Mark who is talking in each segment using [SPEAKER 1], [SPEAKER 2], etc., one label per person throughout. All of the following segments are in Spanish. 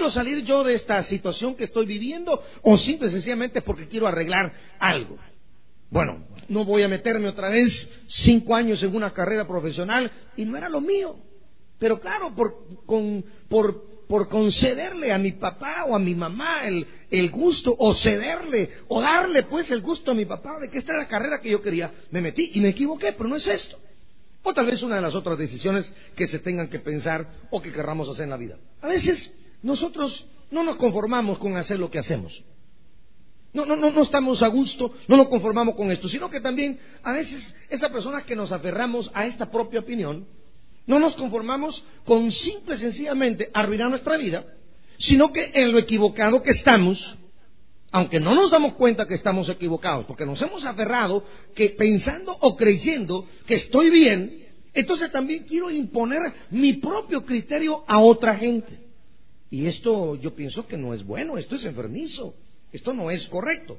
[SPEAKER 1] quiero salir yo de esta situación que estoy viviendo o simple y sencillamente porque quiero arreglar algo. Bueno, no voy a meterme otra vez 5 años en una carrera profesional y no era lo mío. Pero claro, por concederle a mi papá o a mi mamá el gusto, o cederle, o darle pues el gusto a mi papá de que esta era la carrera que yo quería, me metí y me equivoqué, pero no es esto. O tal vez una de las otras decisiones que se tengan que pensar o que querramos hacer en la vida. A veces nosotros no nos conformamos con hacer lo que hacemos. No estamos a gusto, no nos conformamos con esto, sino que también a veces esa persona que nos aferramos a esta propia opinión, no nos conformamos con simple y sencillamente arruinar nuestra vida, sino que en lo equivocado que estamos, aunque no nos damos cuenta que estamos equivocados, porque nos hemos aferrado que pensando o creyendo que estoy bien, entonces también quiero imponer mi propio criterio a otra gente. Y esto yo pienso que no es bueno, esto es enfermizo, esto no es correcto.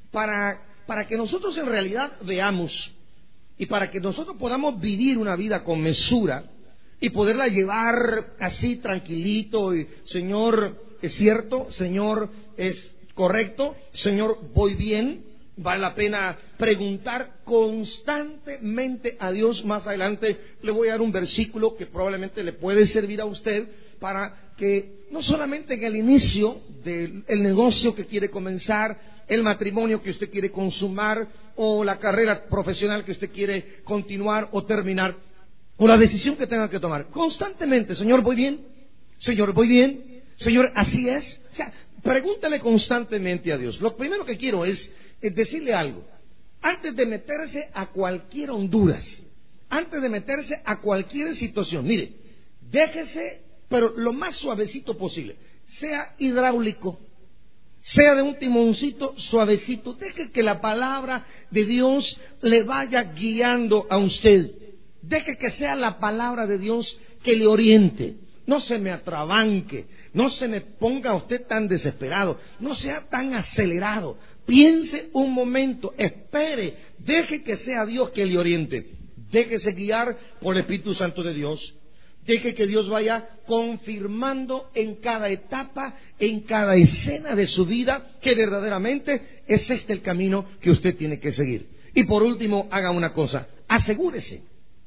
[SPEAKER 1] Para que nosotros en realidad veamos y para que nosotros podamos vivir una vida con mesura y poderla llevar así tranquilito y Señor, es cierto, Señor, es correcto, Señor, voy bien, vale la pena preguntar constantemente a Dios. Más adelante le voy a dar un versículo que probablemente le puede servir a usted para que no solamente en el inicio del negocio que quiere comenzar, el matrimonio que usted quiere consumar o la carrera profesional que usted quiere continuar o terminar, o la decisión que tenga que tomar, constantemente, Señor, ¿voy bien? Señor, ¿voy bien? Señor, ¿así es? O sea, pregúntale constantemente a Dios. Lo primero que quiero es decirle algo. Antes de meterse a cualquier Honduras, antes de meterse a cualquier situación, mire, déjese, pero lo más suavecito posible, sea hidráulico, sea de un timoncito suavecito, deje que la palabra de Dios le vaya guiando a usted. Deje que sea la palabra de Dios que le oriente. No se me atrabanque, no se me ponga usted tan desesperado, no sea tan acelerado. Piense un momento, espere, deje que sea Dios que le oriente. Déjese guiar por el Espíritu Santo de Dios. Deje que Dios vaya confirmando en cada etapa, en cada escena de su vida, que verdaderamente es este el camino que usted tiene que seguir. Y por último, haga una cosa, asegúrese.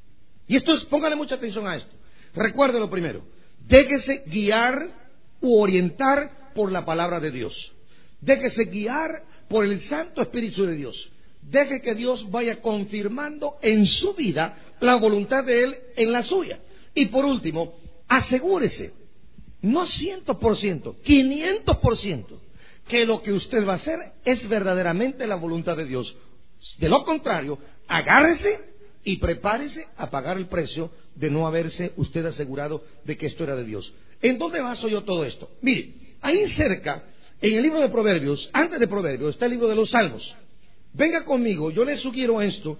[SPEAKER 1] Y esto es, póngale mucha atención a esto. Recuerde lo primero, déjese guiar u orientar por la palabra de Dios. Déjese guiar por el Santo Espíritu de Dios. Deje que Dios vaya confirmando en su vida la voluntad de Él en la suya. Y por último, asegúrese, no 100%, 500%, que lo que usted va a hacer es verdaderamente la voluntad de Dios. De lo contrario, agárrese y prepárese a pagar el precio de no haberse usted asegurado de que esto era de Dios. ¿En dónde baso yo todo esto? Mire, ahí cerca, en el libro de Proverbios, antes de Proverbios, está el libro de los Salmos. Venga conmigo, yo le sugiero esto.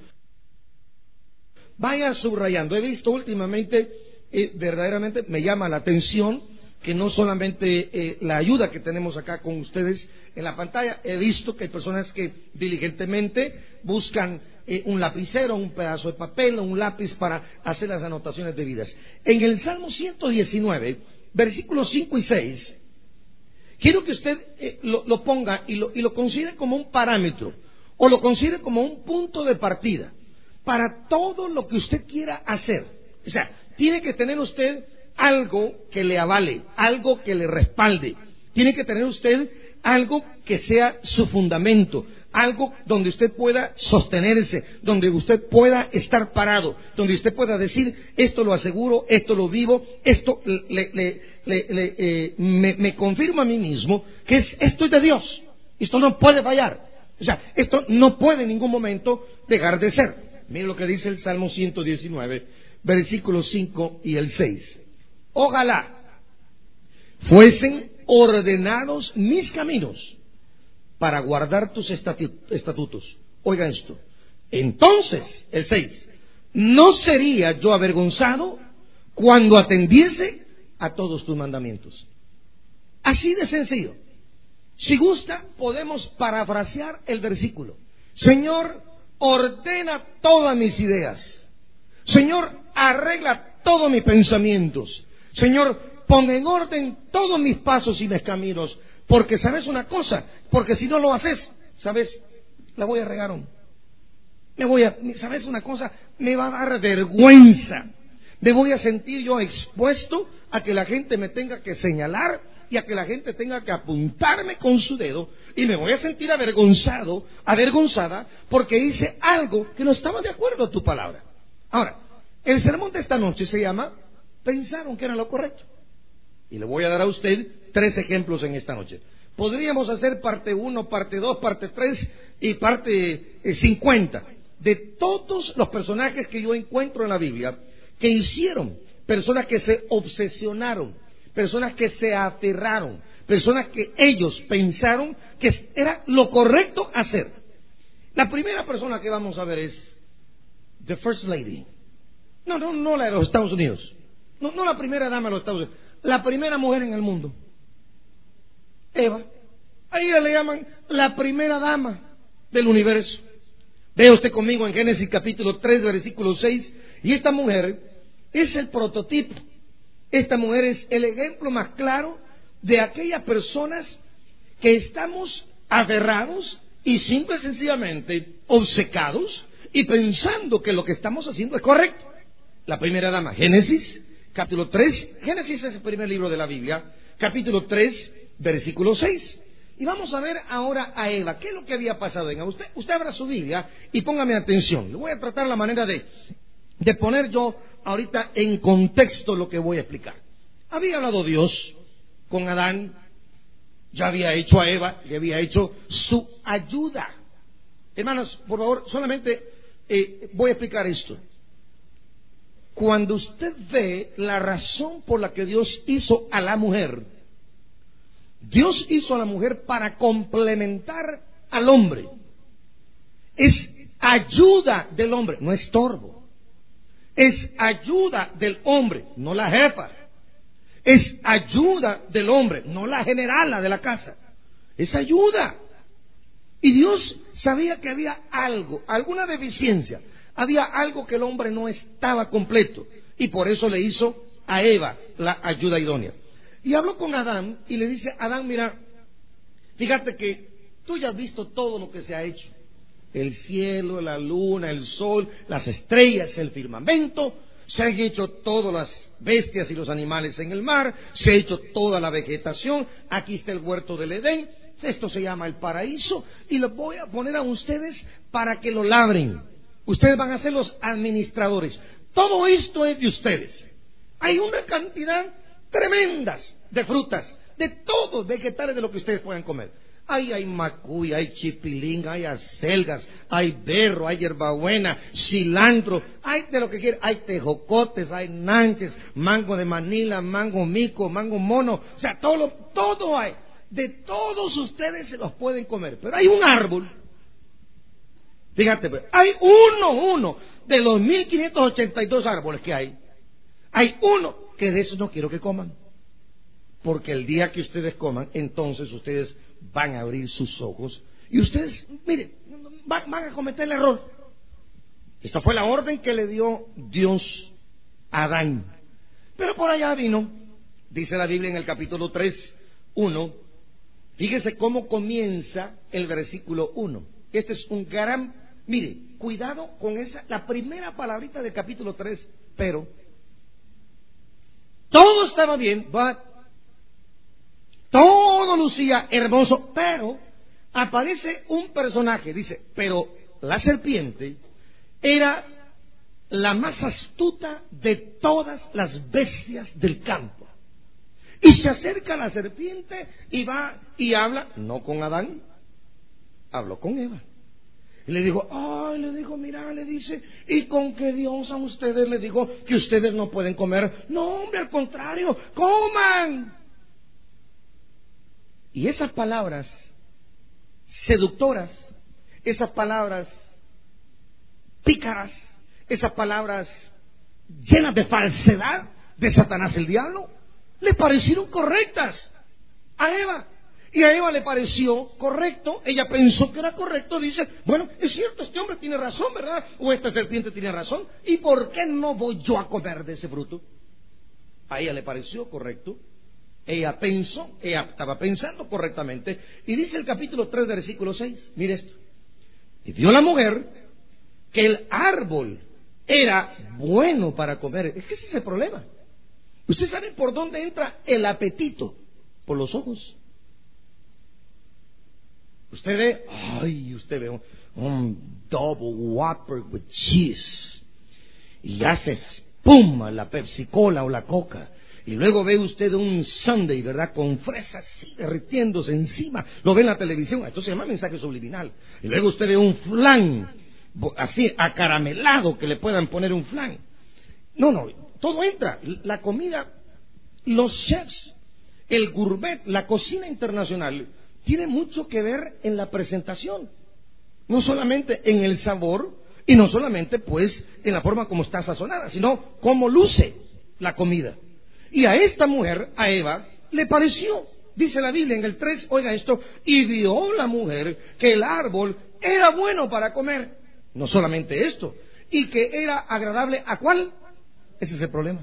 [SPEAKER 1] Vaya subrayando. He visto últimamente, verdaderamente me llama la atención que no solamente la ayuda que tenemos acá con ustedes en la pantalla, he visto que hay personas que diligentemente buscan un lapicero, un pedazo de papel o un lápiz para hacer las anotaciones debidas. En el Salmo 119, versículos 5 y 6, quiero que usted lo ponga y lo considere como un parámetro o lo considere como un punto de partida para todo lo que usted quiera hacer. O sea, tiene que tener usted algo que le avale, algo que le respalde. Tiene que tener usted algo que sea su fundamento, algo donde usted pueda sostenerse, donde usted pueda estar parado, donde usted pueda decir, esto lo aseguro, esto lo vivo, esto me confirma a mí mismo que esto es de Dios, esto no puede fallar. O sea, esto no puede en ningún momento dejar de ser. Mire lo que dice el Salmo 119, versículos 5 y el 6. Ojalá fuesen ordenados mis caminos para guardar tus estatutos. Oiga esto. Entonces, el 6, no sería yo avergonzado cuando atendiese a todos tus mandamientos. Así de sencillo. Si gusta, podemos parafrasear el versículo. Señor, ordena todas mis ideas. Señor, arregla todos mis pensamientos. Señor, pon en orden todos mis pasos y mis caminos, porque sabes una cosa, porque si no lo haces, sabes, la voy a regar. ¿Sabes una cosa? Me va a dar vergüenza. Me voy a sentir yo expuesto a que la gente me tenga que señalar y a que la gente tenga que apuntarme con su dedo, y me voy a sentir avergonzada, porque hice algo que no estaba de acuerdo a tu palabra. Ahora, el sermón de esta noche se llama Pensaron que era lo correcto. Y le voy a dar a usted 3 ejemplos en esta noche. Podríamos hacer parte 1, parte 2, parte 3 y parte 50 de todos los personajes que yo encuentro en la Biblia que hicieron, personas que se obsesionaron, personas que se aterraron, personas que ellos pensaron que era lo correcto hacer. La primera persona que vamos a ver es the First Lady. No la de los Estados Unidos. No la primera dama de los Estados Unidos. La primera mujer en el mundo. Eva. A ella le llaman la primera dama del universo. Vea usted conmigo en Génesis capítulo 3, versículo 6. Y esta mujer es el prototipo. Esta mujer es el ejemplo más claro de aquellas personas que estamos aferrados y simple y sencillamente obcecados y pensando que lo que estamos haciendo es correcto. La primera dama, Génesis capítulo 3. Génesis es el primer libro de la Biblia, capítulo 3, versículo 6. Y vamos a ver ahora a Eva. ¿Qué es lo que había pasado en Eva? Usted abra su Biblia y póngame atención. Le voy a tratar la manera de poner yo ahorita en contexto lo que voy a explicar. Había hablado Dios con Adán, ya había hecho a Eva, le había hecho su ayuda. Hermanos, por favor, solamente voy a explicar esto. Cuando usted ve la razón por la que Dios hizo a la mujer, Dios hizo a la mujer para complementar al hombre. Es ayuda del hombre, no estorbo. Es ayuda del hombre, no la jefa. Es ayuda del hombre, no la generala de la casa. Es ayuda. Y Dios sabía que había algo, alguna deficiencia. Había algo que el hombre no estaba completo. Y por eso le hizo a Eva la ayuda idónea. Y habló con Adán y le dice: Adán, mira, fíjate que tú ya has visto todo lo que se ha hecho. El cielo, la luna, el sol, las estrellas, el firmamento. Se han hecho todas las bestias y los animales en el mar. Se ha hecho toda la vegetación. Aquí está el huerto del Edén. Esto se llama el paraíso. Y lo voy a poner a ustedes para que lo labren. Ustedes van a ser los administradores. Todo esto es de ustedes. Hay una cantidad tremendas de frutas, de todos vegetales, de lo que ustedes puedan comer. Ahí hay macuy, hay chipilín, hay acelgas, hay berro, hay hierbabuena, cilantro, hay de lo que quieran. Hay tejocotes, hay nanches, mango de Manila, mango mico, mango mono. O sea, todo hay. De todos ustedes se los pueden comer. Pero hay un árbol. Fíjate, pues, hay uno de los 1582 árboles que hay. Hay uno que de esos no quiero que coman. Porque el día que ustedes coman, entonces ustedes van a abrir sus ojos y ustedes, mire, van a cometer el error. Esta fue la orden que le dio Dios a Adán. Pero por allá vino, dice la Biblia en el capítulo 3, 1. Fíjese cómo comienza el versículo 1. Este es un gran, mire, cuidado con la primera palabrita del capítulo 3, pero todo estaba bien, todo lucía hermoso, pero aparece un personaje, dice, pero la serpiente era la más astuta de todas las bestias del campo. Y se acerca a la serpiente y va y habla, no con Adán, habló con Eva. Y le dijo, mira, le dice, ¿y con qué Dios a ustedes le dijo que ustedes no pueden comer? No, hombre, al contrario, coman. Y esas palabras seductoras, esas palabras pícaras, esas palabras llenas de falsedad de Satanás el diablo, le parecieron correctas a Eva. Y a Eva le pareció correcto, ella pensó que era correcto, dice, bueno, es cierto, este hombre tiene razón, ¿verdad? O esta serpiente tiene razón, ¿y por qué no voy yo a comer de ese fruto? A ella le pareció correcto. Ella estaba pensando correctamente. Y dice el capítulo 3, versículo 6. Mire esto. Y vio la mujer que el árbol era bueno para comer. Es que ese es el problema. ¿Usted sabe por dónde entra el apetito? Por los ojos. Usted ve un double whopper with cheese y hace espuma la Pepsi Cola o la Coca, y luego ve usted un sundae, ¿verdad?, con fresas así derritiéndose encima, lo ve en la televisión. Esto se llama mensaje subliminal. Y luego usted ve un flan así acaramelado, que le puedan poner un flan. No, todo entra, la comida, los chefs, el gourmet, la cocina internacional tiene mucho que ver en la presentación, no solamente en el sabor y no solamente pues en la forma como está sazonada, sino cómo luce la comida. Y a esta mujer, a Eva, le pareció, dice la Biblia en el 3, oiga esto, y vio la mujer que el árbol era bueno para comer. No solamente esto, y que era agradable ¿a cuál? Ese es el problema.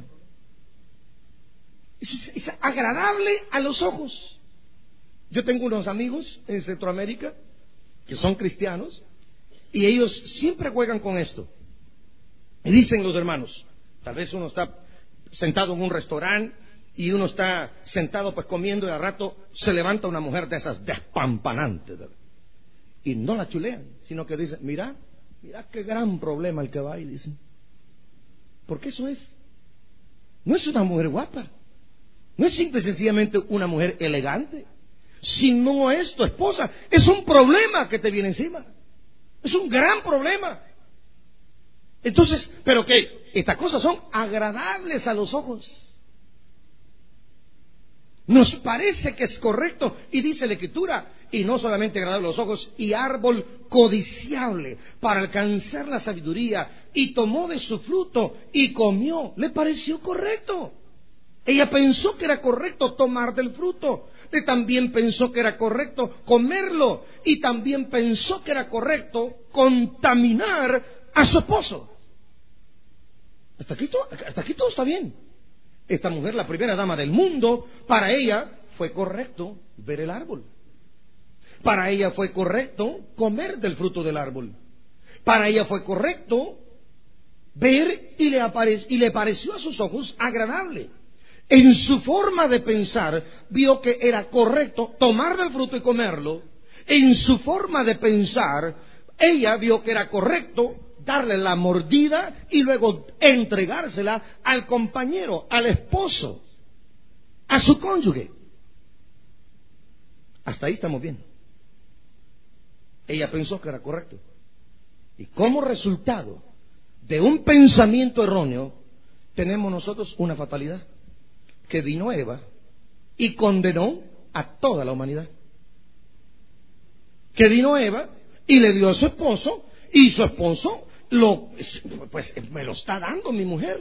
[SPEAKER 1] Es agradable a los ojos. Yo tengo unos amigos en Centroamérica que son cristianos y ellos siempre juegan con esto. Y dicen los hermanos, tal vez uno está sentado en un restaurante y uno está sentado pues comiendo y al rato se levanta una mujer de esas despampanantes, ¿verdad? Y no la chulean, sino que dicen, mira qué gran problema el que va, y dicen, porque eso es, no es una mujer guapa, no es simple y sencillamente una mujer elegante. Si no es tu esposa, es un problema que te viene encima. Es un gran problema. Entonces, ¿pero qué? Estas cosas son agradables a los ojos. Nos parece que es correcto, y dice la Escritura, y no solamente agradable a los ojos, y árbol codiciable para alcanzar la sabiduría, y tomó de su fruto y comió. Le pareció correcto. Ella pensó que era correcto tomar del fruto. Y también pensó que era correcto comerlo. Y también pensó que era correcto contaminar a su esposo. Hasta aquí todo está bien. Esta mujer, la primera dama del mundo, para ella fue correcto ver el árbol. Para ella fue correcto comer del fruto del árbol. Para ella fue correcto ver y le pareció a sus ojos agradable. En su forma de pensar, vio que era correcto tomar del fruto y comerlo. En su forma de pensar, ella vio que era correcto darle la mordida y luego entregársela al compañero, al esposo, a su cónyuge. Hasta ahí estamos bien. Ella pensó que era correcto. Y como resultado de un pensamiento erróneo, tenemos nosotros una fatalidad. Que vino Eva y condenó a toda la humanidad. Que vino Eva y le dio a su esposo, y su esposo me lo está dando mi mujer.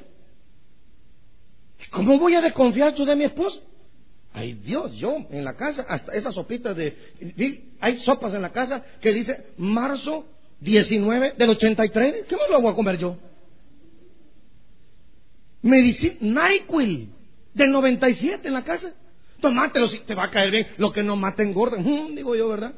[SPEAKER 1] ¿Cómo voy a desconfiar yo de mi esposa? Ay Dios, yo en la casa, hasta esas sopitas hay sopas en la casa que dice marzo 19 del 83. ¿Qué me lo voy a comer yo? Medicina NyQuil del 97 en la casa. Tomátelo si te va a caer bien. Lo que no mata engorda, digo yo, ¿verdad?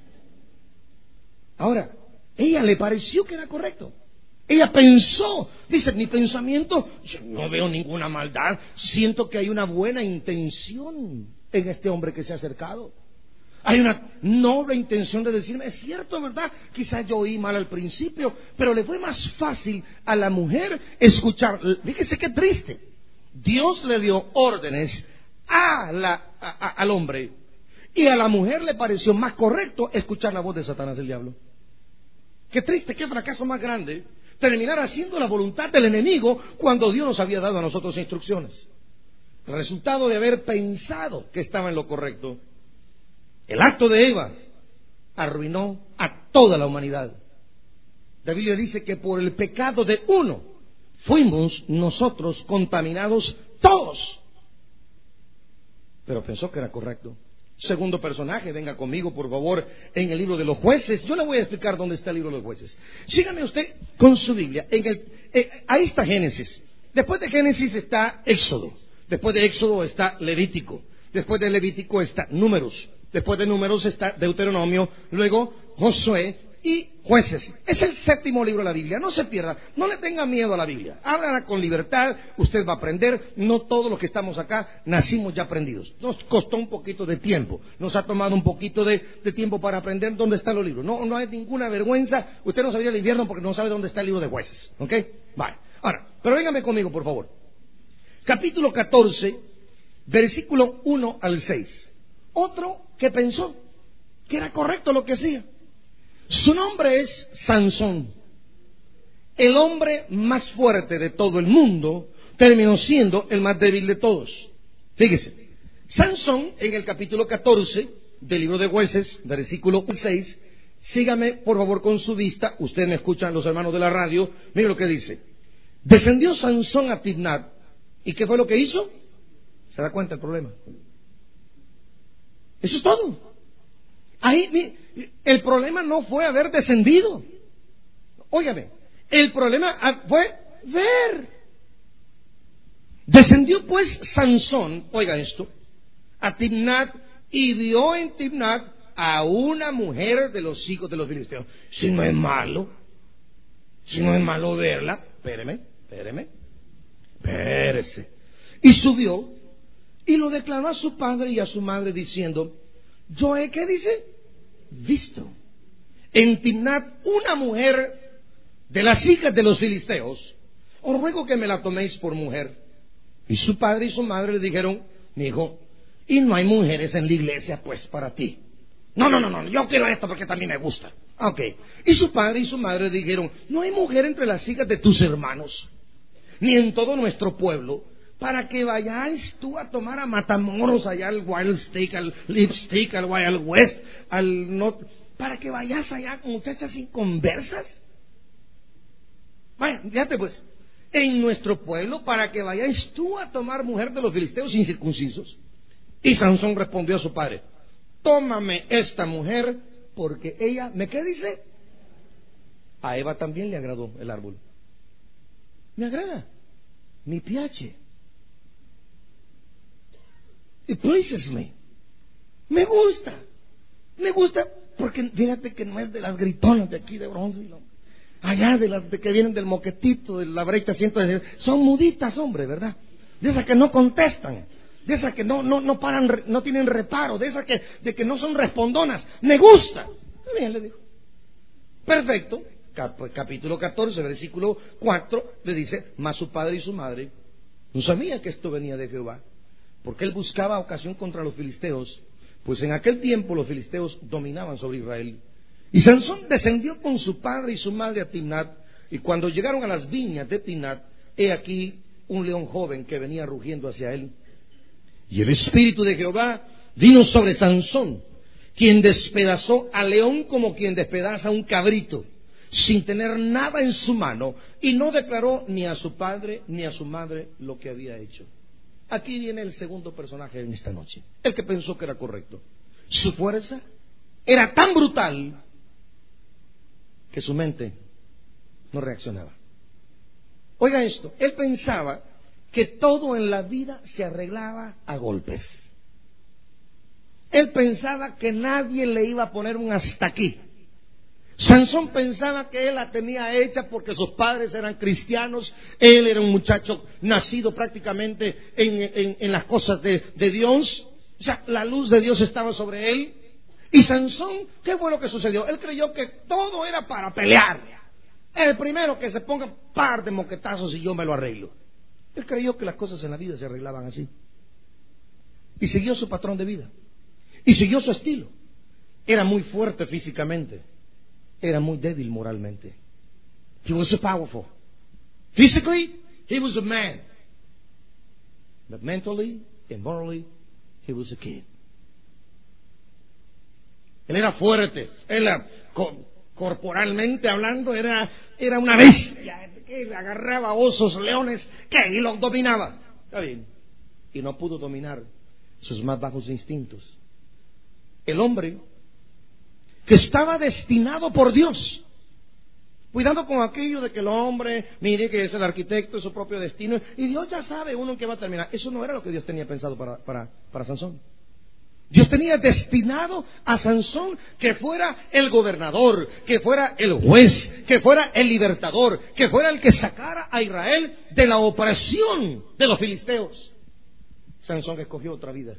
[SPEAKER 1] Ahora, ella le pareció que era correcto. Ella pensó, dice, mi pensamiento, yo no veo ninguna maldad, siento que hay una buena intención en este hombre que se ha acercado. Hay una noble intención de decirme, es cierto, ¿verdad? Quizás yo oí mal al principio, pero le fue más fácil a la mujer escuchar. Fíjese qué triste. Dios le dio órdenes al hombre, y a la mujer le pareció más correcto escuchar la voz de Satanás, el diablo. Qué triste, qué fracaso más grande terminar haciendo la voluntad del enemigo cuando Dios nos había dado a nosotros instrucciones. El resultado de haber pensado que estaba en lo correcto. El acto de Eva arruinó a toda la humanidad. La Biblia dice que por el pecado de uno fuimos nosotros contaminados todos. Pero pensó que era correcto. Segundo personaje, venga conmigo por favor en el libro de los Jueces. Yo le voy a explicar dónde está el libro de los Jueces. Sígame usted con su Biblia. Ahí está Génesis. Después de Génesis está Éxodo. Después de Éxodo está Levítico. Después de Levítico está Números. Después de Números está Deuteronomio. Luego Josué y Jueces. Es el 7º libro de la Biblia. No se pierda. No le tenga miedo a la Biblia. Háblala con libertad. Usted va a aprender. No todos los que estamos acá nacimos ya aprendidos. Nos costó un poquito de tiempo. Nos ha tomado un poquito de tiempo para aprender dónde están los libros. No hay ninguna vergüenza. Usted no sabría el invierno porque no sabe dónde está el libro de Jueces. ¿Ok? Vale. Ahora, pero véngame conmigo, por favor. Capítulo 14, versículo 1 al 6. Otro que pensó que era correcto lo que hacía. Su nombre es Sansón. El hombre más fuerte de todo el mundo terminó siendo el más débil de todos. Fíjese, Sansón en el capítulo 14 del libro de Jueces, versículo 6. Sígame por favor con su vista. Ustedes me escuchan, los hermanos de la radio. Mire lo que dice. Descendió Sansón a Timnat. ¿Y qué fue lo que hizo? ¿Se da cuenta el problema? Eso es todo. Ahí, el problema no fue haber descendido. Óigame, el problema fue ver. Descendió pues Sansón, oiga esto, a Timnat y vio en Timnat a una mujer de los hijos de los filisteos. Si no es malo verla, espérese. Y subió y lo declaró a su padre y a su madre diciendo: yo he, ¿qué dice? Visto en Timnat una mujer de las hijas de los filisteos. Os ruego que me la toméis por mujer. Y su padre y su madre le dijeron: mi hijo, y no hay mujeres en la iglesia pues para ti. No, yo quiero esto porque también me gusta. Ok. Y su padre y su madre le dijeron: no hay mujer entre las hijas de tus hermanos, ni en todo nuestro pueblo, para que vayáis tú a tomar a Matamoros, allá al Wild Steak, al Lipstick, al Wild West, para que vayas allá con muchachas inconversas. Vaya, fíjate pues, en nuestro pueblo, para que vayáis tú a tomar mujer de los filisteos incircuncisos. Y Sansón respondió a su padre: tómame esta mujer, porque ella, ¿qué dice? A Eva también le agradó el árbol. Me agrada, me piace. It pleases me. Me gusta porque fíjate que no es de las gritonas de aquí de Bronzeville, allá de las que vienen del moquetito, de la brecha 110, son muditas, hombre, ¿verdad? De esas que no contestan, de esas que no paran, no tienen reparo, de esas de que no son respondonas. Me gusta. Bien, le dijo. Perfecto. Capítulo 14, versículo 4, le dice: mas su padre y su madre no sabían que esto venía de Jehová, porque él buscaba ocasión contra los filisteos, pues en aquel tiempo los filisteos dominaban sobre Israel. Y Sansón descendió con su padre y su madre a Timnat, y cuando llegaron a las viñas de Timnat, he aquí un león joven que venía rugiendo hacia él. Y el espíritu de Jehová vino sobre Sansón, quien despedazó al león como quien despedaza un cabrito, sin tener nada en su mano, y no declaró ni a su padre ni a su madre lo que había hecho. Aquí viene el segundo personaje en esta noche, el que pensó que era correcto. Su fuerza era tan brutal que su mente no reaccionaba. Oiga esto, él pensaba que todo en la vida se arreglaba a golpes. Él pensaba que nadie le iba a poner un hasta aquí. Sansón pensaba que él la tenía hecha porque sus padres eran cristianos. Él era un muchacho nacido prácticamente en las cosas de Dios. O sea, la luz de Dios estaba sobre él. Y Sansón, ¿qué fue lo que sucedió? Él creyó que todo era para pelear. El primero que se ponga un par de moquetazos y yo me lo arreglo. Él creyó que las cosas en la vida se arreglaban así. Y siguió su patrón de vida. Y siguió su estilo. Era muy fuerte físicamente. Era muy débil moralmente. He was so powerful. Physically, he was a man. But mentally and morally, he was a kid. Él era fuerte. Él era, corporalmente hablando, era una bestia. Él agarraba osos, leones, y los dominaba. Está bien. Y no pudo dominar sus más bajos instintos. El hombre que estaba destinado por Dios Cuidado con aquello de que el hombre, mire que es el arquitecto de su propio destino, y Dios ya sabe uno en qué va a terminar. Eso no era lo que Dios tenía pensado para Sansón. Dios tenía destinado a Sansón que fuera el gobernador, que fuera el juez, que fuera el libertador, que fuera el que sacara a Israel de la opresión de los filisteos. Sansón escogió otra vida.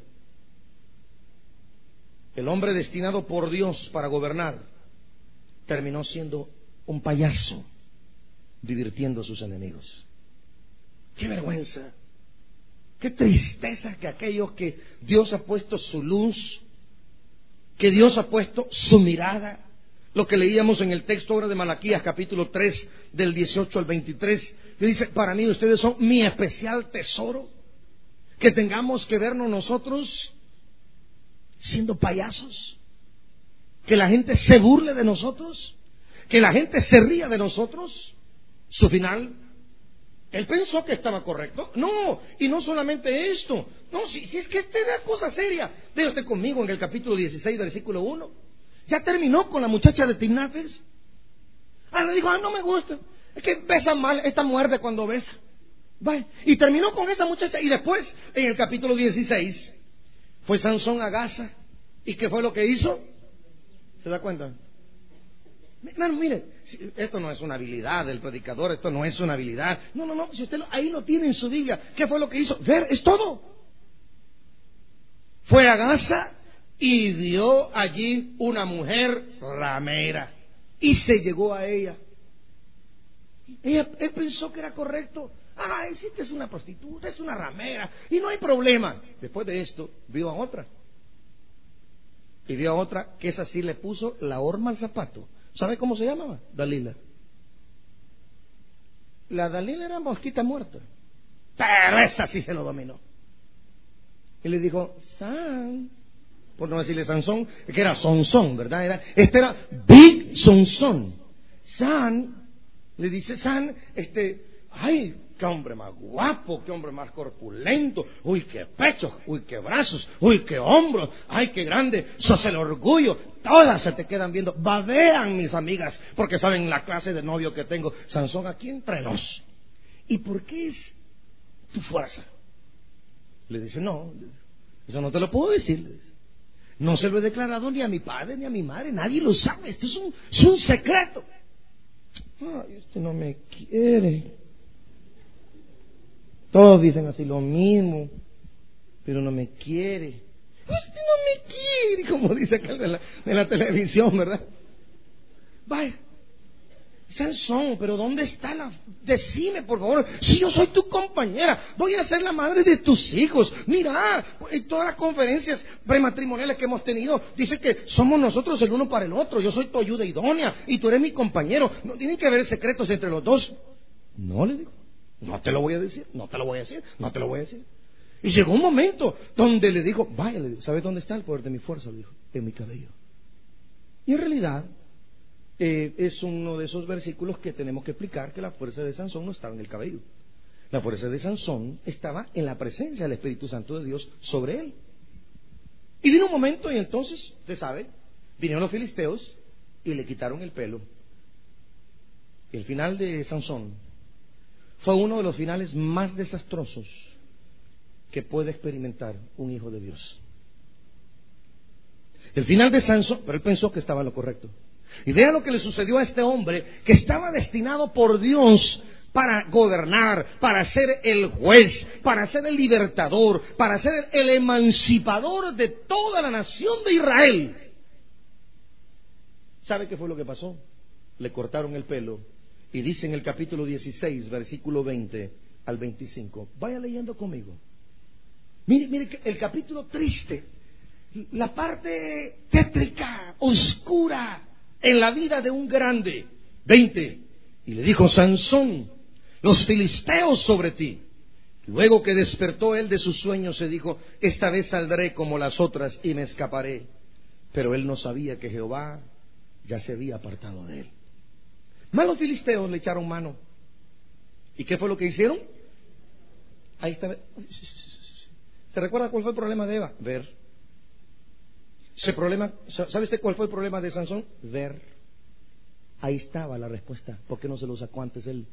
[SPEAKER 1] El hombre destinado por Dios para gobernar terminó siendo un payaso, divirtiendo a sus enemigos. ¡Qué vergüenza! ¡Qué tristeza que aquellos que Dios ha puesto su luz, que Dios ha puesto su mirada! Lo que leíamos en el texto ahora de Malaquías, capítulo 3, del 18 al 23, que dice: para mí ustedes son mi especial tesoro. Que tengamos que vernos nosotros siendo payasos, que la gente se burle de nosotros, que la gente se ría de nosotros. Su final, él pensó que estaba correcto. No, y no solamente esto. No, si es que esta era cosa seria. Vea usted conmigo en el capítulo 16, versículo 1. Ya terminó con la muchacha de Timnates. Le dijo: no me gusta, es que besa mal, esta muerde cuando besa. Vaya. Y terminó con esa muchacha. Y después, en el capítulo 16, fue Sansón a Gaza. ¿Y qué fue lo que hizo? ¿Se da cuenta? Hermano, mire, esto no es una habilidad del predicador, esto no es una habilidad. No, si usted ahí lo tiene en su Biblia. ¿Qué fue lo que hizo? Ver, es todo. Fue a Gaza y vio allí una mujer ramera y se llegó a ella. Él pensó que era correcto. Sí que es una prostituta, es una ramera y no hay problema. Después de esto vio a otra. Y vio a otra que esa sí le puso la horma al zapato. ¿Sabe cómo se llamaba? Dalila. La Dalila era mosquita muerta, pero esa sí se lo dominó. Y le dijo: San, por no decirle Sansón, que era Sonsón, ¿verdad? Este era Big Sonsón. San, le dice: San, ay, qué hombre más guapo, qué hombre más corpulento, uy, qué pechos, uy, qué brazos, uy, qué hombros, ay, qué grande, sos el orgullo. Todas se te quedan viendo, babean mis amigas, porque saben la clase de novio que tengo. Sansón, aquí entre nos. ¿Y por qué es tu fuerza? Le dice: no, eso no te lo puedo decir. No se lo he declarado ni a mi padre ni a mi madre, nadie lo sabe, esto es un secreto. Ay, usted no me quiere. Todos dicen así lo mismo, pero no me quiere. Usted no me quiere, como dice aquel de la televisión, ¿verdad? Vaya, Sansón, pero ¿dónde está Decime, por favor, si yo soy tu compañera, voy a ser la madre de tus hijos. Mira, en todas las conferencias prematrimoniales que hemos tenido, dice que somos nosotros el uno para el otro. Yo soy tu ayuda idónea y tú eres mi compañero. No tienen que haber secretos entre los dos. No, le digo. No te lo voy a decir, no te lo voy a decir, no te lo voy a decir. Y llegó un momento donde le dijo: vaya, le dijo, ¿sabes dónde está el poder de mi fuerza? Le dijo: en mi cabello. Y en realidad es uno de esos versículos que tenemos que explicar, que la fuerza de Sansón no estaba en el cabello. La fuerza de Sansón estaba en la presencia del Espíritu Santo de Dios sobre él. Y vino un momento y entonces, usted sabe, vinieron los filisteos y le quitaron el pelo. Y el final de Sansón fue uno de los finales más desastrosos que puede experimentar un hijo de Dios. El final de Sansón, pero él pensó que estaba en lo correcto. Y vea lo que le sucedió a este hombre que estaba destinado por Dios para gobernar, para ser el juez, para ser el libertador, para ser el emancipador de toda la nación de Israel. ¿Sabe qué fue lo que pasó? Le cortaron el pelo. Y dice en el capítulo 16, versículo 20 al 25. Vaya leyendo conmigo. Mire el capítulo triste, la parte tétrica, oscura en la vida de un grande. 20. Y le dijo: Sansón, los filisteos sobre ti. Luego que despertó él de su sueño, se dijo: esta vez saldré como las otras y me escaparé. Pero él no sabía que Jehová ya se había apartado de él. Más los filisteos le echaron mano. ¿Y qué fue lo que hicieron? Ahí está. ¿Se recuerda cuál fue el problema de Eva? Ver. ¿Sabe usted cuál fue el problema de Sansón? Ver. Ahí estaba la respuesta. ¿Por qué no se lo sacó antes él?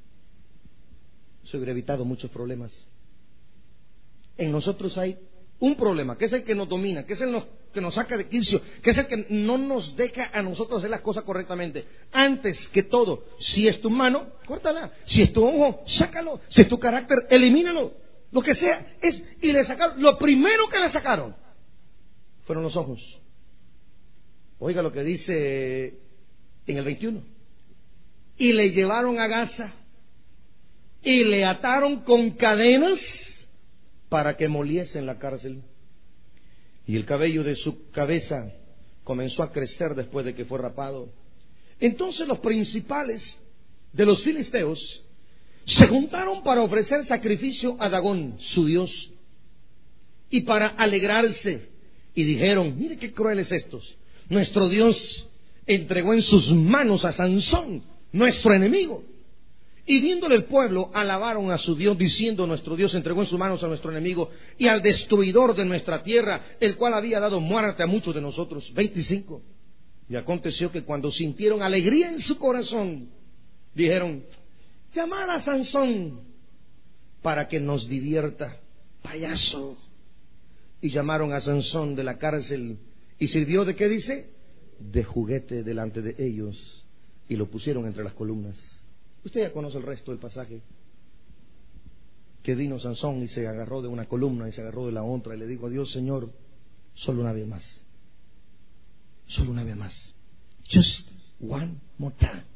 [SPEAKER 1] Se hubiera evitado muchos problemas. En nosotros hay un problema, que es el que nos domina, que es el que nos saca de quicio, que es el que no nos deja a nosotros hacer las cosas correctamente. Antes que todo, si es tu mano, córtala. Si es tu ojo, sácalo. Si es tu carácter, elimínalo. Lo que sea. Y le sacaron, lo primero que le sacaron fueron los ojos. Oiga lo que dice en el 21. Y le llevaron a Gaza y le ataron con cadenas para que moliese en la cárcel. Y el cabello de su cabeza comenzó a crecer después de que fue rapado. Entonces los principales de los filisteos se juntaron para ofrecer sacrificio a Dagón, su dios, y para alegrarse. Y dijeron: mire qué crueles estos. Nuestro Dios entregó en sus manos a Sansón, nuestro enemigo. Y viéndole el pueblo, alabaron a su Dios, diciendo: nuestro Dios entregó en sus manos a nuestro enemigo y al destruidor de nuestra tierra, el cual había dado muerte a muchos de nosotros. 25. Y aconteció que cuando sintieron alegría en su corazón, dijeron: llamad a Sansón para que nos divierta. Payaso. Y llamaron a Sansón de la cárcel, y sirvió de, ¿qué dice? De juguete delante de ellos, y lo pusieron entre las columnas. Usted ya conoce el resto del pasaje. Que vino Sansón y se agarró de una columna y se agarró de la otra y le dijo a Dios: Señor, solo una vez más. Solo una vez más. Just one more time.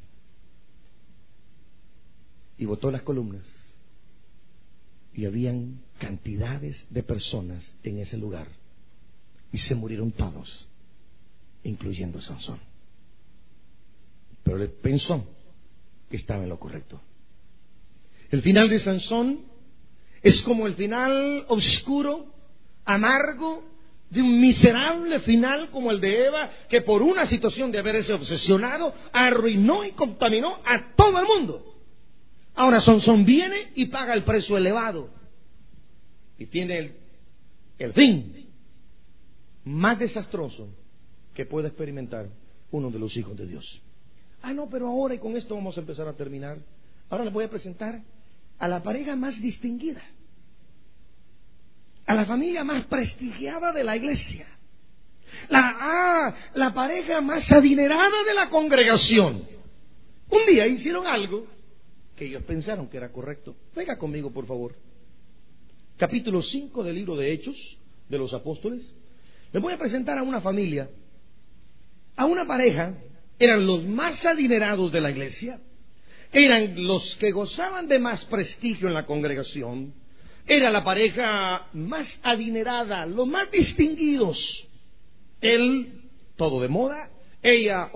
[SPEAKER 1] Y botó las columnas. Y habían cantidades de personas en ese lugar. Y se murieron todos, incluyendo a Sansón. Pero él pensó que estaba en lo correcto. El final de Sansón es como el final oscuro, amargo, de un miserable final como el de Eva, que por una situación de haberse obsesionado arruinó y contaminó a todo el mundo. Ahora Sansón viene y paga el precio elevado y tiene el fin más desastroso que pueda experimentar uno de los hijos de Dios. No, pero ahora, y con esto vamos a empezar a terminar, ahora les voy a presentar a la pareja más distinguida, a la familia más prestigiada de la iglesia, la pareja más adinerada de la congregación. Un día hicieron algo que ellos pensaron que era correcto. Venga conmigo, por favor. Capítulo 5 del libro de Hechos de los Apóstoles. Les voy a presentar a una familia, a una pareja. Eran los más adinerados de la iglesia, eran los que gozaban de más prestigio en la congregación, era la pareja más adinerada, los más distinguidos. Él, todo de moda; ella,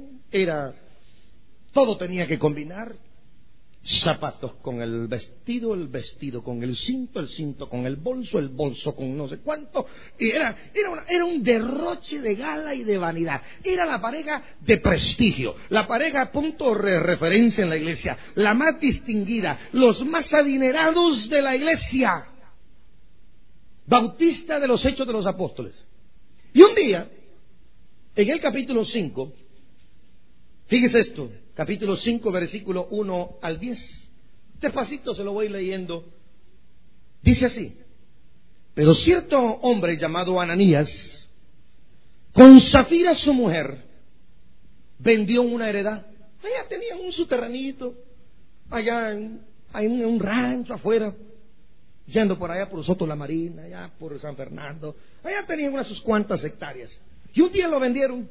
[SPEAKER 1] todo tenía que combinar. Zapatos con el vestido con el cinto con el bolso con no sé cuánto. Y era un derroche de gala y de vanidad. Era la pareja de prestigio, la pareja punto de referencia en la iglesia, la más distinguida, los más adinerados de la iglesia. Bautista de los Hechos de los Apóstoles. Y un día, en el capítulo 5, fíjese esto, capítulo 5, versículo 1 al 10. Despacito se lo voy leyendo. Dice así: pero cierto hombre llamado Ananías, con Zafira su mujer, vendió una heredad. Allá tenían un subterranito, allá en un rancho afuera, yendo por allá por Soto la Marina, allá por San Fernando. Allá tenían unas sus cuantas hectáreas. Y un día lo vendieron.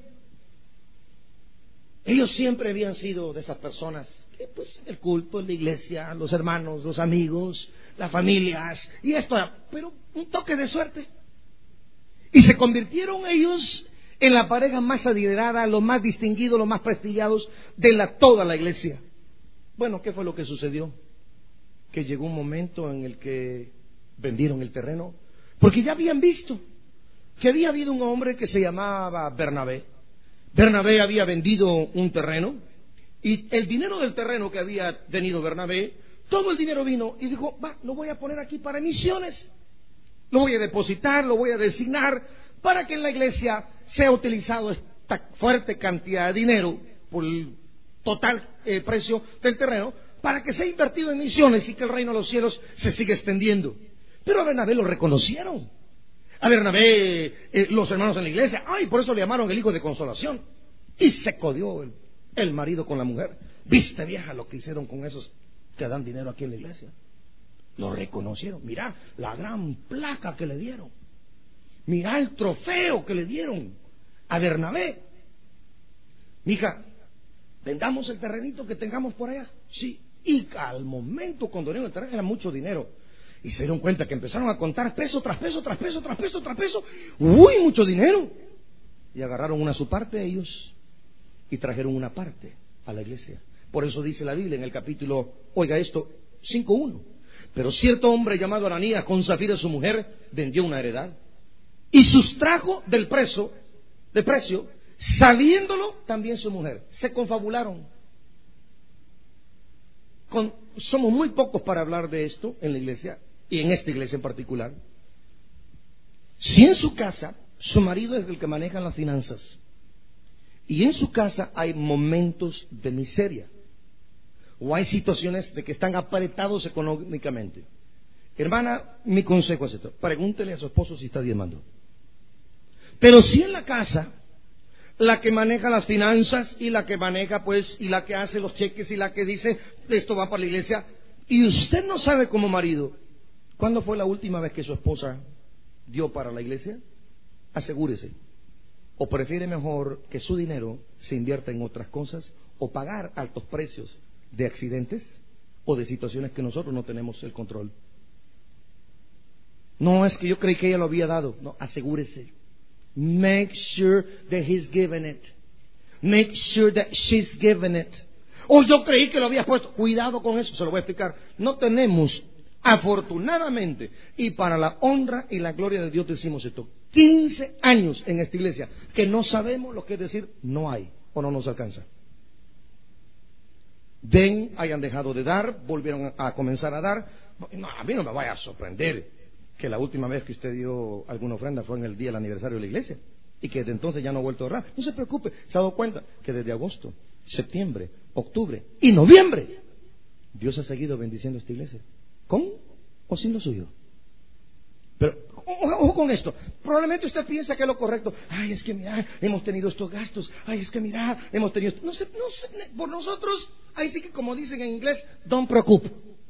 [SPEAKER 1] Ellos siempre habían sido de esas personas que, pues, el culto, la iglesia, los hermanos, los amigos, las familias, y esto, pero un toque de suerte. Y se convirtieron ellos en la pareja más adinerada, los más distinguidos, los más prestigiados de toda la iglesia. Bueno, ¿qué fue lo que sucedió? Que llegó un momento en el que vendieron el terreno, porque ya habían visto que había habido un hombre que se llamaba Bernabé. Bernabé había vendido un terreno, y el dinero del terreno que había tenido Bernabé, todo el dinero vino y dijo: lo voy a poner aquí para misiones, lo voy a depositar, lo voy a designar para que en la iglesia sea utilizado esta fuerte cantidad de dinero por total precio del terreno, para que sea invertido en misiones y que el reino de los cielos se siga extendiendo. Pero a Bernabé lo reconocieron. A Bernabé, los hermanos en la iglesia, por eso le llamaron el hijo de consolación. Y se codió el marido con la mujer. ¿Viste, vieja, lo que hicieron con esos que dan dinero aquí en la iglesia? Lo reconocieron. Mirá la gran placa que le dieron. Mirá el trofeo que le dieron a Bernabé. Mija, vendamos el terrenito que tengamos por allá. Sí. Y al momento cuando dieron el terreno era mucho dinero. Y se dieron cuenta que empezaron a contar peso tras peso, tras peso, tras peso, tras peso. ¡Uy, mucho dinero! Y agarraron una su parte ellos y trajeron una parte a la iglesia. Por eso dice la Biblia en el capítulo, oiga esto, 5:1. Pero cierto hombre llamado Ananías, con Zafira su mujer, vendió una heredad y sustrajo del precio, sabiéndolo también su mujer. Se confabularon. Somos muy pocos para hablar de esto en la iglesia, y en esta iglesia en particular. Si en su casa su marido es el que maneja las finanzas, y en su casa hay momentos de miseria, o hay situaciones de que están apretados económicamente, hermana, mi consejo es esto: pregúntele a su esposo si está diezmando. Pero si en la casa la que maneja las finanzas y la que maneja y la que hace los cheques y la que dice esto va para la iglesia, y usted no sabe como marido ¿cuándo fue la última vez que su esposa dio para la iglesia? Asegúrese. O prefiere mejor que su dinero se invierta en otras cosas, o pagar altos precios de accidentes o de situaciones que nosotros no tenemos el control. No, es que yo creí que ella lo había dado. No, asegúrese. Make sure that he's given it. Make sure that she's given it. Yo creí que lo había puesto. Cuidado con eso, se lo voy a explicar. No tenemos, afortunadamente, y para la honra y la gloria de Dios decimos esto, 15 años en esta iglesia que no sabemos lo que es decir no hay o no nos alcanza. Hayan dejado de dar, volvieron a comenzar a dar. No, a mí no me vaya a sorprender que la última vez que usted dio alguna ofrenda fue en el día del aniversario de la iglesia, y que desde entonces ya no ha vuelto a ahorrar. No se preocupe, se ha dado cuenta que desde agosto, septiembre, octubre y noviembre Dios ha seguido bendiciendo esta iglesia, con o sin lo suyo. Pero ojo con esto, probablemente usted piensa que es lo correcto. Es que mira, hemos tenido estos gastos. Es que mira, hemos tenido esto. No sé, por nosotros, ahí sí que, como dicen en inglés, don't preocupe.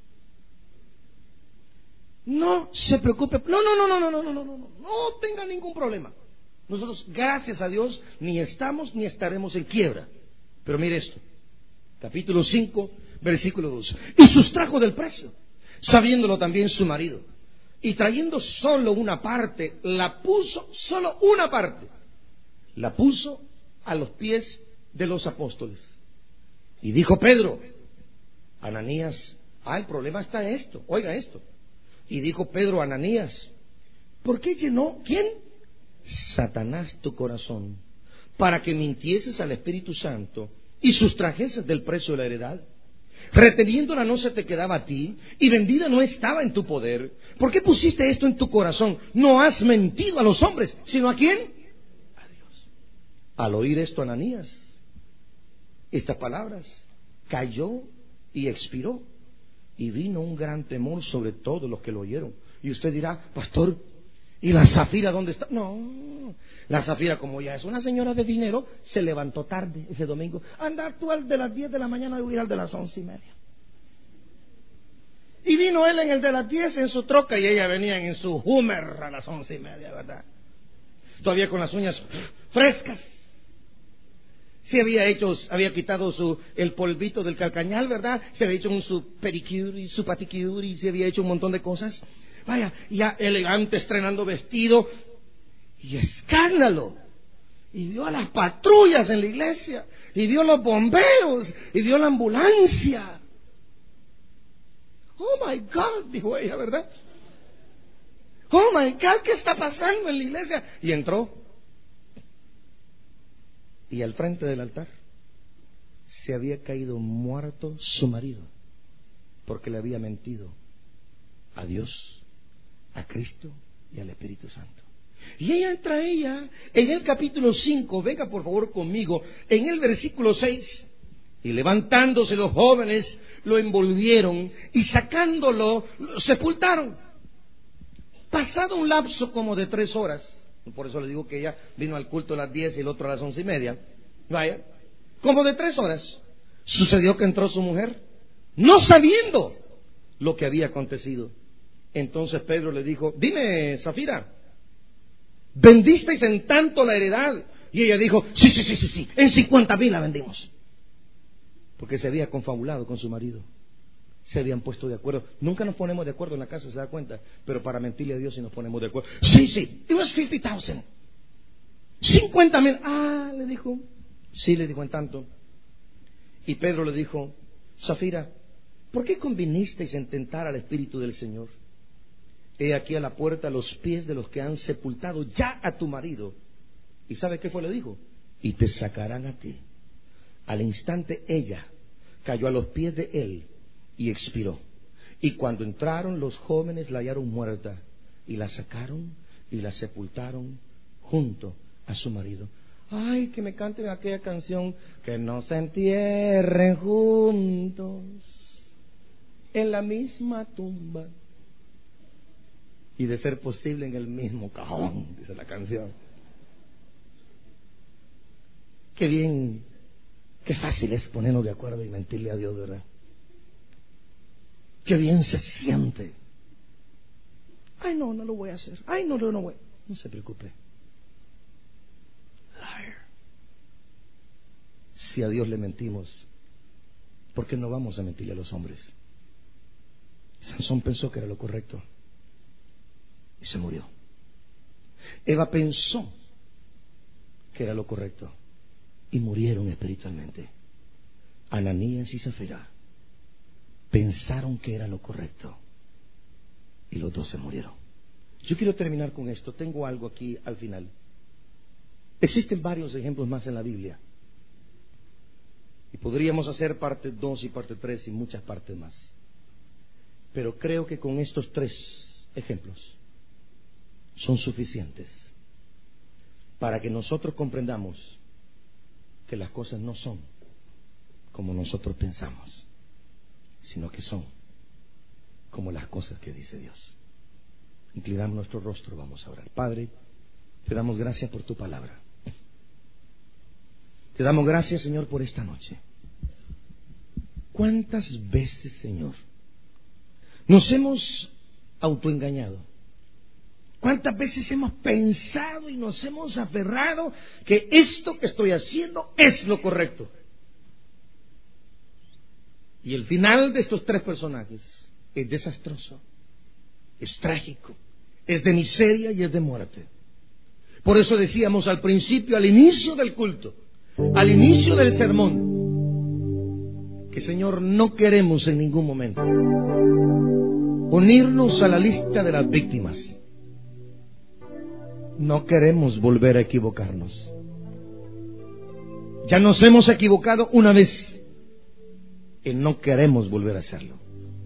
[SPEAKER 1] No se preocupe, no tenga ningún problema. Nosotros, gracias a Dios, ni estamos ni estaremos en quiebra. Pero mire esto, capítulo 5, versículo 2. Y sustrajo del precio, sabiéndolo también su marido, y trayendo solo una parte, solo una parte, la puso a los pies de los apóstoles. Y dijo Pedro, Ananías, el problema está esto, oiga esto. Y dijo Pedro a Ananías, ¿por qué llenó? ¿Quién? Satanás tu corazón, para que mintieses al Espíritu Santo y sustrajeses del precio de la heredad. Reteniéndola no se te quedaba a ti, y vendida no estaba en tu poder. ¿Por qué pusiste esto en tu corazón? No has mentido a los hombres, sino ¿a quién? A Dios. Al oír esto Ananías, estas palabras, cayó y expiró. Y vino un gran temor sobre todos los que lo oyeron. Y usted dirá, pastor, ¿y la Zafira dónde está? No, la Zafira, como ya es una señora de dinero, se levantó tarde ese domingo. Anda tú al de las 10 de la mañana, voy a ir al de las 11:30. Y vino él en el de las 10 en su troca, y ella venía en su Hummer a las 11:30, ¿verdad? Todavía con las uñas frescas. Se había quitado el polvito del calcañal, ¿verdad? Se había hecho su pedicure y su paticure, y se había hecho un montón de cosas. Vaya, ya elegante, estrenando vestido. Y escándalo. Y vio a las patrullas en la iglesia, y vio a los bomberos, y vio la ambulancia. Oh my God, dijo ella, ¿verdad? Oh my God, ¿qué está pasando en la iglesia? Y entró. Y al frente del altar se había caído muerto su marido, porque le había mentido a Dios, a Cristo y al Espíritu Santo. Y entra ella en el capítulo 5, venga por favor conmigo, en el versículo 6, Y levantándose los jóvenes, lo envolvieron y sacándolo, lo sepultaron. Pasado un lapso como de 3 horas, por eso le digo que ella vino al culto a las 10 y el otro a las 11:30. Vaya, como de 3 horas, sucedió que entró su mujer, no sabiendo lo que había acontecido. Entonces Pedro le dijo: dime, Zafira, ¿vendisteis en tanto la heredad? Y ella dijo: sí, en 50,000 la vendimos. Porque se había confabulado con su marido, se habían puesto de acuerdo. Nunca nos ponemos de acuerdo en la casa, se da cuenta, pero para mentirle a Dios sí nos ponemos de acuerdo. Sí, it was 50,000. 50,000. Le dijo. Sí, le dijo, en tanto. Y Pedro le dijo: Zafira, ¿por qué convinisteis en tentar al Espíritu del Señor? He aquí a la puerta los pies de los que han sepultado ya a tu marido. ¿Y sabe qué fue? Le dijo: y te sacarán a ti. Al instante ella cayó a los pies de él y expiró. Y cuando entraron los jóvenes la hallaron muerta, y la sacaron y la sepultaron junto a su marido. Ay, que me canten aquella canción: que no se entierren juntos en la misma tumba, y de ser posible en el mismo cajón, dice la canción. Qué bien, qué fácil es ponernos de acuerdo y mentirle a Dios, ¿verdad? Qué bien se siente. Ay, no lo voy a hacer. Ay, no voy. No se preocupe. Liar. Si a Dios le mentimos, ¿por qué no vamos a mentirle a los hombres? Sansón pensó que era lo correcto y se murió. Eva pensó que era lo correcto y murieron espiritualmente. Ananías y Zafira pensaron que era lo correcto y los dos se murieron. Yo quiero terminar con esto. Tengo algo aquí al final. Existen varios ejemplos más en la Biblia y podríamos hacer parte 2 y parte 3 y muchas partes más, pero creo que con estos 3 ejemplos son suficientes para que nosotros comprendamos que las cosas no son como nosotros pensamos, sino que son como las cosas que dice Dios. Inclinamos nuestro rostro, vamos a orar. Padre, te damos gracias por tu palabra. Te damos gracias, Señor, por esta noche. ¿Cuántas veces, Señor, nos hemos autoengañado? ¿Cuántas veces hemos pensado y nos hemos aferrado que esto que estoy haciendo es lo correcto? Y el final de estos 3 personajes es desastroso, es trágico, es de miseria y es de muerte. Por eso decíamos al principio, al inicio del culto, al inicio del sermón, que, Señor, no queremos en ningún momento unirnos a la lista de las víctimas. No queremos volver a equivocarnos. Ya nos hemos equivocado una vez y no queremos volver a hacerlo.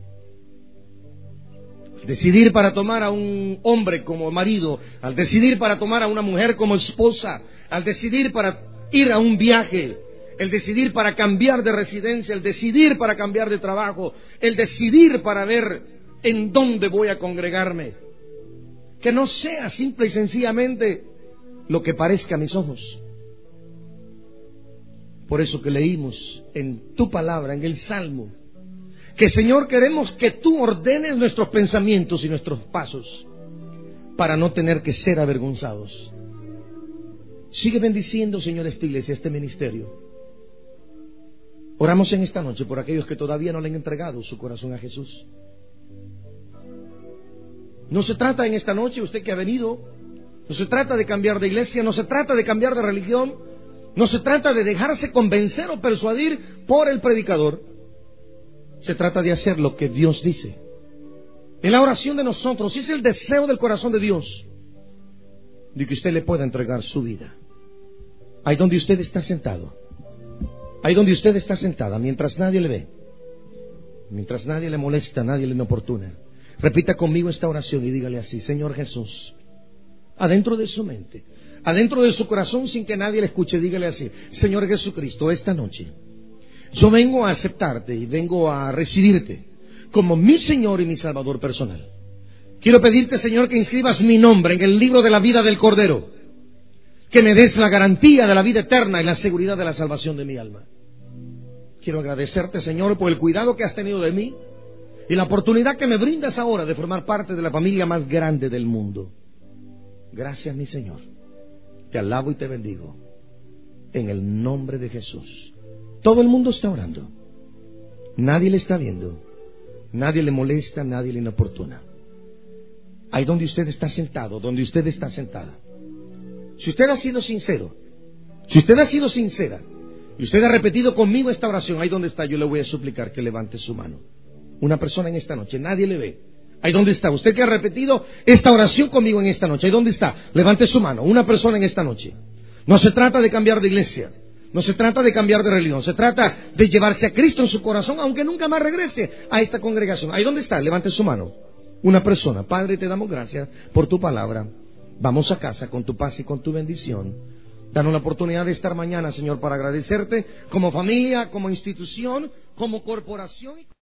[SPEAKER 1] Al decidir para tomar a un hombre como marido, al decidir para tomar a una mujer como esposa, al decidir para ir a un viaje, el decidir para cambiar de residencia, el decidir para cambiar de trabajo, el decidir para ver en dónde voy a congregarme, que no sea simple y sencillamente lo que parezca a mis ojos. Por eso que leímos en tu palabra, en el Salmo, que, Señor, queremos que tú ordenes nuestros pensamientos y nuestros pasos para no tener que ser avergonzados. Sigue bendiciendo, Señor, esta iglesia, este ministerio. Oramos en esta noche por aquellos que todavía no le han entregado su corazón a Jesús. No se trata en esta noche, usted que ha venido, no se trata de cambiar de iglesia, no se trata de cambiar de religión, no se trata de dejarse convencer o persuadir por el predicador. Se trata de hacer lo que Dios dice. En la oración de nosotros es el deseo del corazón de Dios de que usted le pueda entregar su vida. Ahí donde usted está sentado, ahí donde usted está sentada, mientras nadie le ve, mientras nadie le molesta, nadie le importuna, repita conmigo esta oración y dígale así: Señor Jesús, adentro de su mente, adentro de su corazón, sin que nadie le escuche, dígale así: Señor Jesucristo, esta noche Yo vengo a aceptarte y vengo a recibirte como mi Señor y mi Salvador personal. Quiero pedirte, Señor, que inscribas mi nombre en el libro de la vida del Cordero, que me des la garantía de la vida eterna y la seguridad de la salvación de mi alma. Quiero agradecerte, Señor, por el cuidado que has tenido de mí y la oportunidad que me brindas ahora de formar parte de la familia más grande del mundo. Gracias, mi Señor. Te alabo y te bendigo en el nombre de Jesús. Todo el mundo está orando. Nadie le está viendo. Nadie le molesta, nadie le importuna. Ahí donde usted está sentado, donde usted está sentada. Si usted ha sido sincero, si usted ha sido sincera y usted ha repetido conmigo esta oración, ahí donde está, yo le voy a suplicar que levante su mano. Una persona en esta noche, nadie le ve. Ahí donde está, usted que ha repetido esta oración conmigo en esta noche, ahí donde está, levante su mano. Una persona en esta noche. No se trata de cambiar de iglesia, no se trata de cambiar de religión, se trata de llevarse a Cristo en su corazón, aunque nunca más regrese a esta congregación. Ahí donde está, levante su mano. Una persona. Padre, te damos gracias por tu palabra. Vamos a casa con tu paz y con tu bendición. Danos la oportunidad de estar mañana, Señor, para agradecerte como familia, como institución, como corporación.